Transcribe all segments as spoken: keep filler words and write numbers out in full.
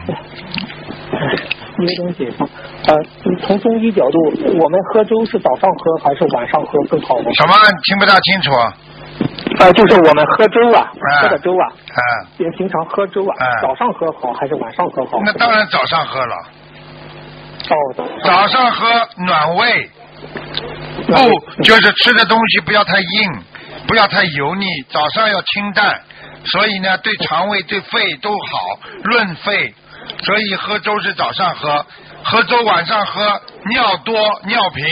一个东西，呃，从中医角度，我们喝粥是早上喝还是晚上喝更好呢？ 什么？听不大清楚。 呃，就是我们喝粥啊， 啊喝的粥啊， 啊， 平平常喝粥啊， 啊早上喝好还是晚上喝好？ 那当然早上喝了。 哦， 早上喝暖胃，不就是吃的东西不要太硬，不要太油腻，早上要清淡，所以呢，对肠胃对肺都好，润肺。所以喝粥是早上喝，喝粥晚上喝，尿多尿频。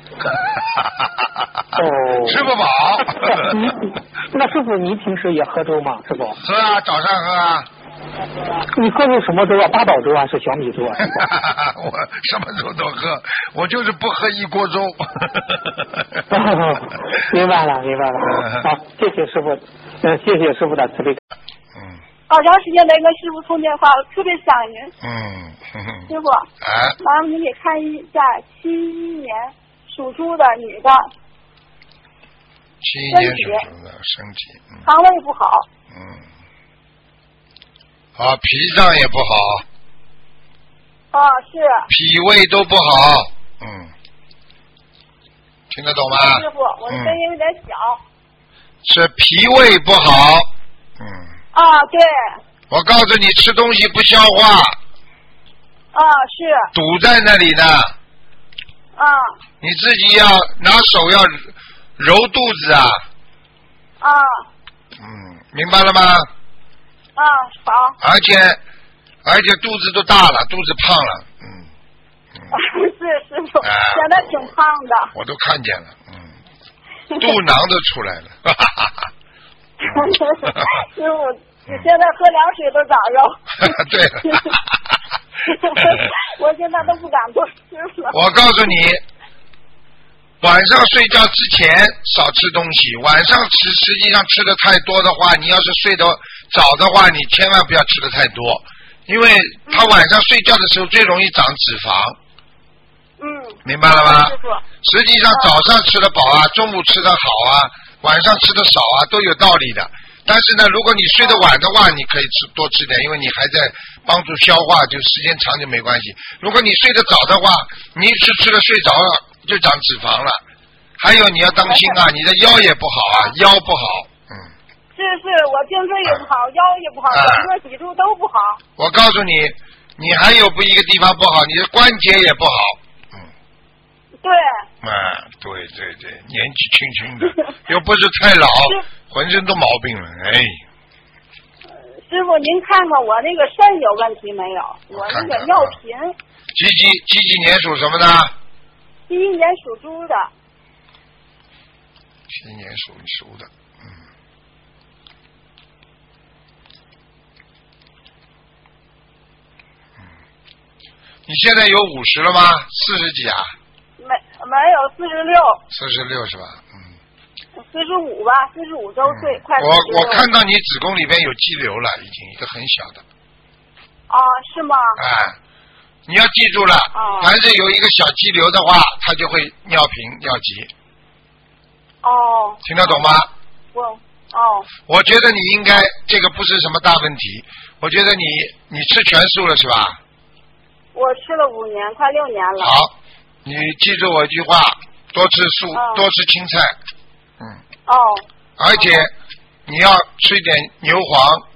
哦， 吃不饱。 你那师傅，你平时也喝粥吗？师傅？ 喝啊，早上喝啊。 你喝的什么粥啊？八宝粥还是小米粥啊？ 我什么粥都喝，我就是不喝一锅粥。 明白了，明白了。好，谢谢师傅，嗯，谢谢师傅的慈悲。 嗯。 好长时间没跟师傅通电话了，特别想您。 嗯。 师傅， 啊。 麻烦您给看一下七一年属猪的女的。 七一年属猪的身体。嗯、 肠胃不好。 嗯。啊，脾脏也不好。 啊，是。 脾胃都不好，嗯，听得懂吗？ 师傅，我的声音有点小。 嗯、是脾胃不好，嗯。 啊，对。 我告诉你，吃东西不消化。 啊，是。 堵在那里呢。 啊。 你自己要拿手要揉肚子啊。 啊。 嗯，明白了吗？ 啊，好。 而且而且肚子都大了，肚子胖了，嗯。 嗯是师傅、啊，现在挺胖的。 我都看见了，嗯，肚囊都出来了。 师傅，你现在喝凉水都长肉。 对了。 我现在都不敢多吃了。 我告诉你。晚上睡觉之前少吃东西，晚上吃实际上吃的太多的话，你要是睡得早的话，你千万不要吃的太多，因为他晚上睡觉的时候最容易长脂肪。 嗯。 明白了吗？实际上早上吃得饱啊，中午吃得好啊，晚上吃得少啊，都有道理的。但是呢，如果你睡得晚的话，你可以吃多吃点，因为你还在帮助消化，就时间长就没关系。如果你睡得早的话，你一吃吃了睡着了。就长脂肪了，还有你要当心啊，你的腰也不好啊，腰不好，嗯。 是是，我颈椎也不好，啊、腰也不好，整个脊柱都不好。 我告诉你，你还有不一个地方不好，你的关节也不好，嗯。 对。 啊，对对对，年纪轻轻的，又不是太老，浑身都毛病了，哎。 师傅，您看看我那个肾有问题没有？我那个尿频。 几几几几年属什么的？ 七一年属猪的。 七一年属属的，嗯。嗯。你现在有五十了吗？四十几啊？ 没没有，四十六。 四十六是吧？嗯。 四十五吧，四十五周岁， 嗯、 快我我看到你子宫里边有肌瘤了，已经一个很小的。 哦，是吗？ 哎。你要记住了， 哦、 凡是有一个小肌瘤的话，它就会尿频尿急。 哦。 听得懂吗？ 我哦。 我觉得你应该这个不是什么大问题，我觉得你你吃全素了是吧？ 我吃了五年，快六年了。 好，你记住我一句话，多吃素， 哦、 多吃青菜，嗯。 哦。 而且你要吃一点牛黄。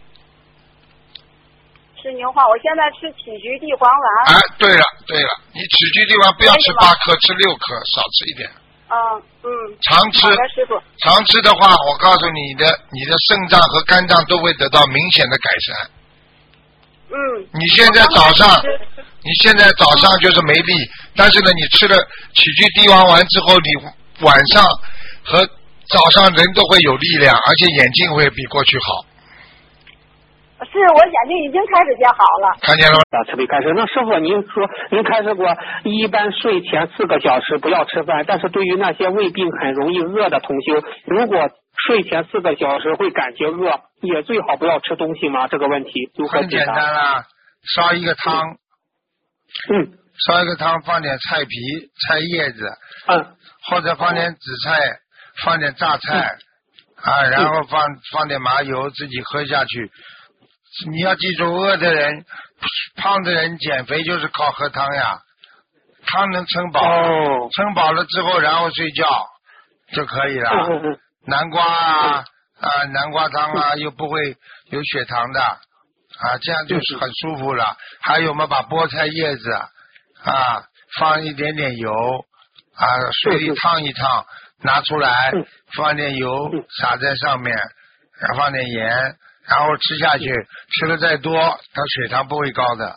吃牛黄，我现在吃杞菊地黄丸。 哎，对了对了，你杞菊地黄不要吃八颗，吃六颗，少吃一点。 嗯嗯。 常吃。 好的，师傅。 常吃的话，我告诉你的，你的肾脏和肝脏都会得到明显的改善。 嗯。 你现在早上，你现在早上就是没力，但是呢，你吃了杞菊地黄丸之后，你晚上和早上人都会有力量，而且眼睛会比过去好。 是我眼睛已经开始见好了， 看见了吗？ 啊，慈悲开示。那师傅，您说您开示过，一般睡前四个小时不要吃饭，但是对于那些胃病很容易饿的同修，如果睡前四个小时会感觉饿，也最好不要吃东西吗？这个问题如何解答？ 很简单啦，烧一个汤， 嗯， 烧一个汤，放点菜皮、菜叶子， 嗯， 或者放点紫菜，放点榨菜，嗯、啊，然后放放点麻油，自己喝下去。你要记住，饿的人， 胖的人减肥就是靠喝汤呀，汤能撑饱， 哦， 撑饱了之后然后睡觉就可以了。 嗯嗯嗯南瓜啊啊，南瓜汤啊，又不会有血糖的啊，这样就是很舒服了。还有嘛，把菠菜叶子啊放一点点油啊，水里烫一烫，拿出来，放点油撒在上面，然后放点盐，然后吃下去，吃的再多，它血糖不会高的。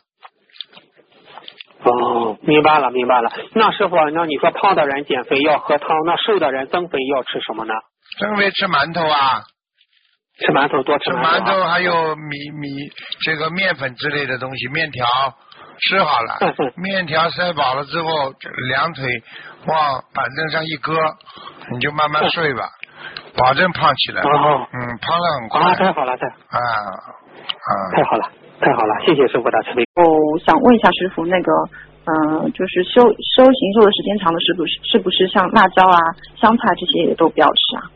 哦，明白了明白了。那师傅，那你说胖的人减肥要喝汤，那瘦的人增肥要吃什么呢？ 增肥吃馒头啊， 吃馒头多吃吃馒头、啊。 馒头还有米米这个面粉之类的东西，面条吃好了，面条塞饱了之后，两腿往板凳上一搁，你就慢慢睡吧，保证胖起来。 哦， 嗯，胖了很快。 啊，太好了，太啊啊， 太好了，太好了，谢谢师傅的慈悲。 我想问一下师傅，那个，嗯、呃，就是修修行做的时间长的，是不是是不是像辣椒啊、香菜这些也都不要吃啊？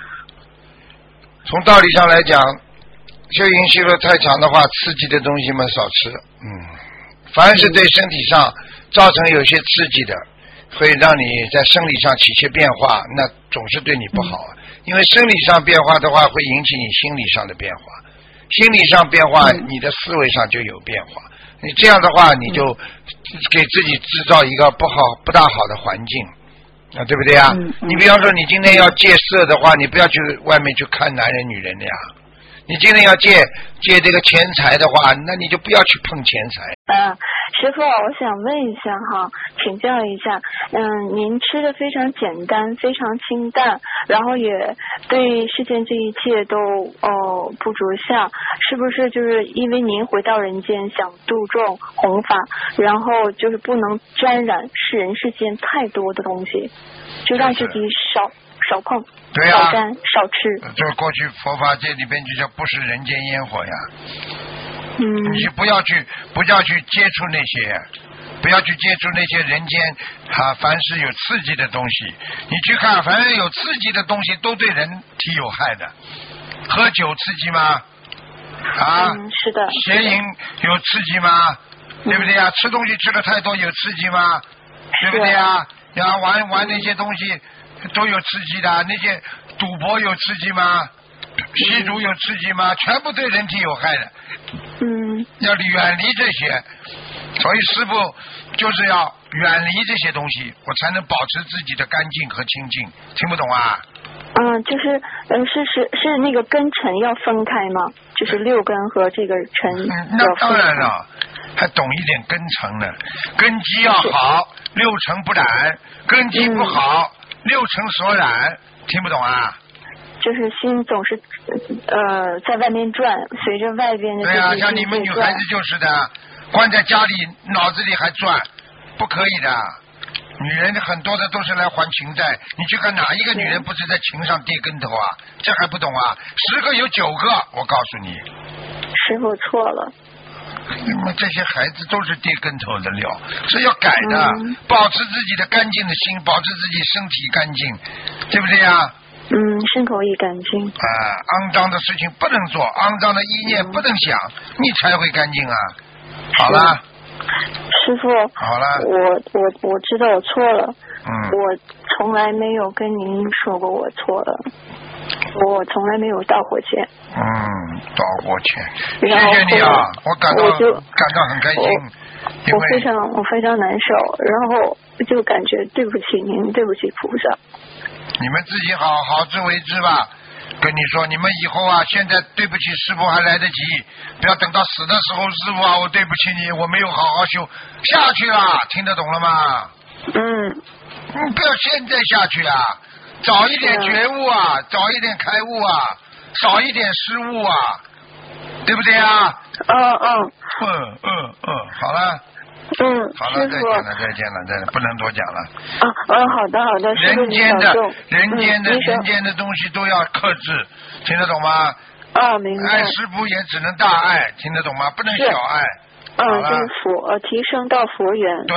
从道理上来讲，修行修的太长的话，刺激的东西嘛少吃。嗯，凡是对身体上造成有些刺激的，会让你在生理上起些变化，那总是对你不好。嗯、因为生理上变化的话，会引起你心理上的变化，心理上变化，嗯、你的思维上就有变化。你这样的话，你就给自己制造一个不好、不大好的环境。啊，对不对呀？嗯嗯、你比方说，你今天要戒色的话，你不要去外面去看男人、女人的呀。你今天要戒戒这个钱财的话，那你就不要去碰钱财。 嗯、呃，师傅，我想问一下哈，请教一下，嗯，您吃的非常简单，非常清淡，然后也对世间这一切都哦不着相，是不是就是因为您回到人间想度众弘法，然后就是不能沾染世人世间太多的东西，就让自己少。少碰， 对呀、啊， 少沾，少吃。 这过去佛法界里边就叫不食人间烟火呀。 嗯。 你不要去，不要去接触那些，不要去接触那些人间啊，凡是有刺激的东西，你去看，凡是有刺激的东西都对人体有害的。喝酒刺激吗？啊， 嗯，是的。 邪淫有刺激吗？ 嗯、 对不对呀？吃东西吃的太多有刺激吗？对不对呀？然后玩玩那些东西。都有刺激的，那些赌博有刺激吗？吸毒有刺激吗？全部对人体有害的。 嗯。要远离这些，所以师父就是要远离这些东西，我才能保持自己的干净和清净。听不懂啊？ 嗯，就是嗯，是是是那个根尘要分开吗？就是六根和这个尘。 嗯，那当然了，还懂一点根尘呢。根基要好，六尘不染；根基不好。嗯六尘所染，听不懂啊？ 就是心总是呃在外面转，随着外边的。 对啊，像你们女孩子就是的，关在家里，脑子里还转，不可以的。女人很多的都是来还情债，你去看哪一个女人不是在情上跌跟头啊？这还不懂啊？十个有九个，我告诉你。 师傅错了。 你们这些孩子都是跌跟头的料，是要改的，嗯、保持自己的干净的心，保持自己身体干净，对不对呀？ 嗯，身口意干净。 啊，肮脏的事情不能做，肮脏的意念不能想，嗯、你才会干净啊。好了。 师傅。 好了。 我我我知道我错了。 嗯。 我从来没有跟您说过我错了。我从来没有道过歉。 嗯，道过歉，谢谢你啊，我感到我就感到很开心。 我, 我非常我非常难受，然后就感觉对不起您，对不起菩萨。 你们自己好好自为之吧。跟你说，你们以后啊，现在对不起师傅还来得及，不要等到死的时候，师傅啊，我对不起你，我没有好好修下去了，听得懂了吗？ 嗯。 嗯，不要现在下去啊。早一点觉悟啊，早一点开悟啊，少一点失误啊，对不对啊？ 嗯嗯。 嗯嗯嗯，好了。 嗯， 好了，再见了，再见了，再见，不能多讲了。 啊嗯，好的好的。 人间的人间的、 嗯、 人间的东西都要克制，听得懂吗？ 啊，明白。 爱师父也只能大爱，听得懂吗？不能小爱。 嗯，就是佛，呃，提升到佛缘。 对。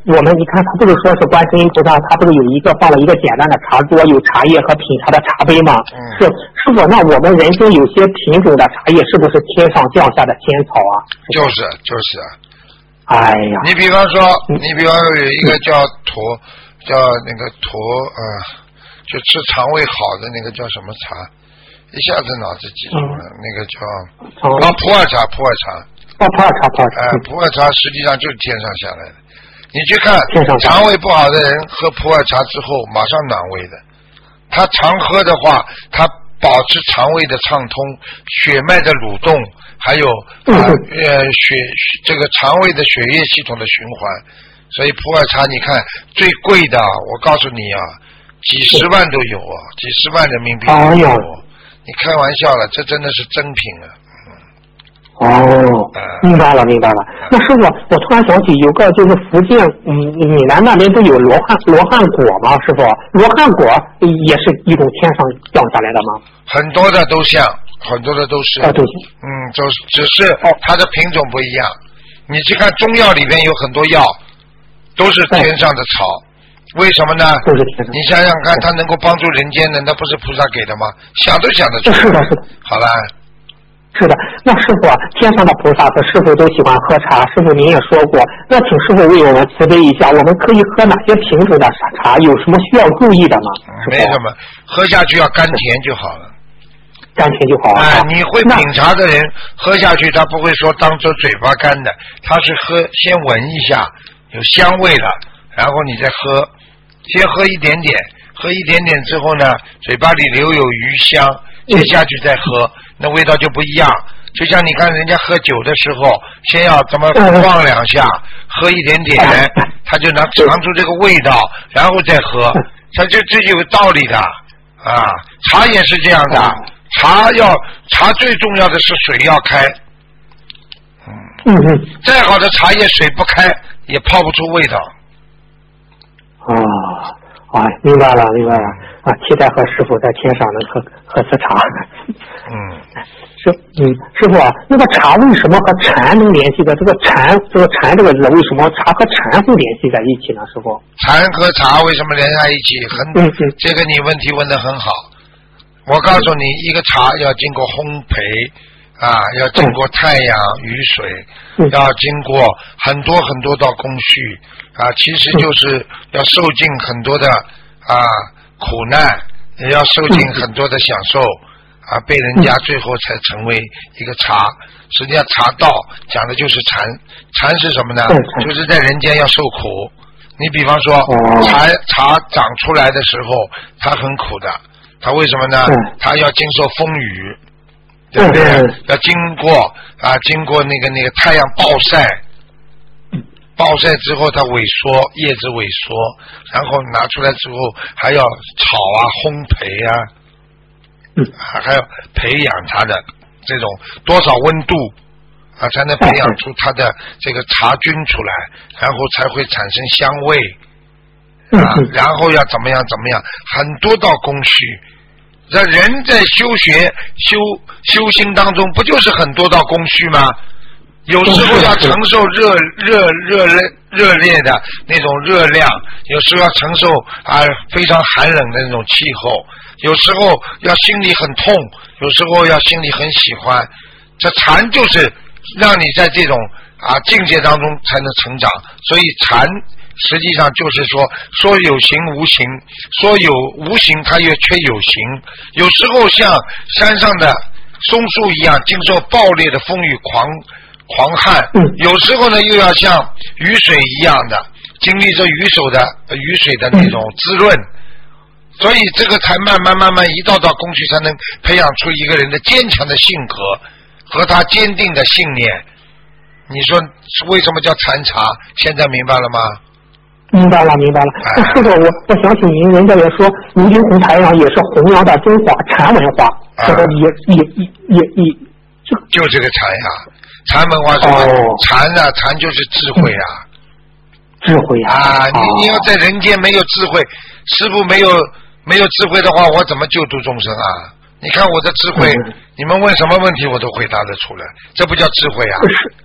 我们你看，他不是说是观世音菩萨，他不是有一个放了一个简单的茶桌，有茶叶和品茶的茶杯吗？ 嗯。 是师傅，那我们人间有些品种的茶叶是不是天上降下的仙草啊？ 就是就是。 哎呀。 你比方说，你比方说有一个叫土，叫那个土啊、呃，就吃肠胃好的那个叫什么茶？一下子脑子记住了，嗯、那个叫啊普洱茶，普洱茶。 哦，普洱茶，普洱茶。 哎、呃，普洱茶实际上就是天上下来的。你去看，肠胃不好的人喝普洱茶之后马上暖胃的。他常喝的话，他保持肠胃的畅通，血脉的蠕动，还有啊呃血这个肠胃的血液系统的循环。所以普洱茶你看最贵的，我告诉你啊，几十万都有啊，几十万人民币都有。哦、你开玩笑了，这真的是真品啊！ 哦，明白了，明白了。那师傅，我突然想起有个就是福建，嗯，闽南那边不有罗汉罗汉果吗？师傅，罗汉果也是一种天上降下来的吗？ 很多的都像，很多的都是。 啊，都是。 嗯，就只是它的品种不一样。你去看中药里边有很多药都是天上的草，为什么呢？ 都是天上。 你想想看，它能够帮助人间的，那不是菩萨给的吗？想都想得出来。 是的，是的。 好了。 是的，那师傅啊，天上的菩萨和师傅都喜欢喝茶，师傅您也说过，那请师傅为我们慈悲一下，我们可以喝哪些品种的茶？有什么需要注意的吗？ 没什么，喝下去要甘甜就好了。 甘甜就好了。 哎，你会品茶的人喝下去，他不会说当着嘴巴干的，他是喝先闻一下有香味了，然后你再喝，先喝一点点，喝一点点之后呢，嘴巴里留有余香，接下去再喝。那味道就不一样，就像你看人家喝酒的时候，先要怎么晃两下，喝一点点，他就能尝出这个味道，然后再喝，他这这就有道理的啊。茶也是这样的，茶要茶最重要的是水要开，嗯嗯，再好的茶叶水不开也泡不出味道。 啊，哎，明白了，明白了。啊，期待和师傅在天上能喝喝次茶。 嗯， 师嗯，师傅啊，那个茶为什么和禅能联系的？这个禅，这个禅这个字为什么茶和禅会联系在一起呢？师傅， 禅和茶为什么连在一起？很，嗯嗯，这个你问题问得很好。我告诉你，一个茶要经过烘焙啊，要经过太阳、雨水，嗯、要经过很多很多道工序啊，其实就是要受尽很多的啊。苦难也要受尽很多的享受啊，被人家最后才成为一个茶。实际上茶道讲的就是禅，禅是什么呢？就是在人间要受苦。你比方说茶茶长出来的时候它很苦的，它为什么呢？它要经受风雨，对不对？要经过啊经过那个那个太阳暴晒，暴晒之后它萎缩，叶子萎缩，然后拿出来之后还要炒啊烘焙啊，嗯，还要培养它的这种多少温度啊才能培养出它的这个茶菌出来，然后才会产生香味啊，然后要怎么样怎么样，很多道工序。这人在修学修修心当中不就是很多道工序吗？有时候要承受热热热热热烈的那种热量，有时候要承受啊非常寒冷的那种气候，有时候要心里很痛，有时候要心里很喜欢。这禅就是让你在这种啊境界当中才能成长，所以禅实际上就是说说有形无形，说有无形它也却有形，有时候像山上的松树一样经受暴烈的风雨狂狂旱，有时候呢又要像雨水一样的经历着雨手的雨水的那种滋润，所以这个才慢慢慢慢一道道工序才能培养出一个人的坚强的性格和他坚定的信念。你说为什么叫禅茶？现在明白了吗？ 明白了，明白了。那师傅，我我想起您，人家也说卢军红台上也是弘扬的中华禅文化，这个也也也也也就就这个禅呀。禅文化什么？禅啊，禅就是智慧啊， 智慧啊！ 啊，你你要在人间没有智慧，师父没有没有智慧的话，我怎么救度众生啊？你看我的智慧，嗯、你们问什么问题我都回答得出来，这不叫智慧啊？ 是，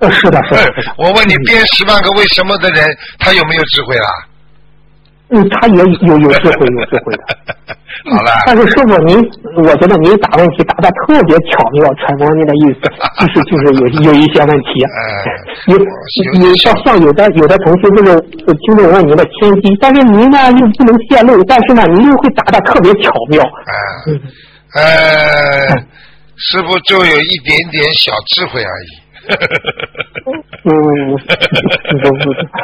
呃，是的，是的，是的。 我问你，编十万个为什么的人，他有没有智慧啦？ 嗯，他也有有智慧，有智慧的。 好了。 但是师傅您，我觉得您答问题答的特别巧妙，揣摩您的意思，就是就是有有一些问题。有有像像有的有的同学就是听众问您的天机，但是您呢又不能泄露，但是呢您又会答的特别巧妙。 嗯。呃，师傅就有一点点小智慧而已。 嗯。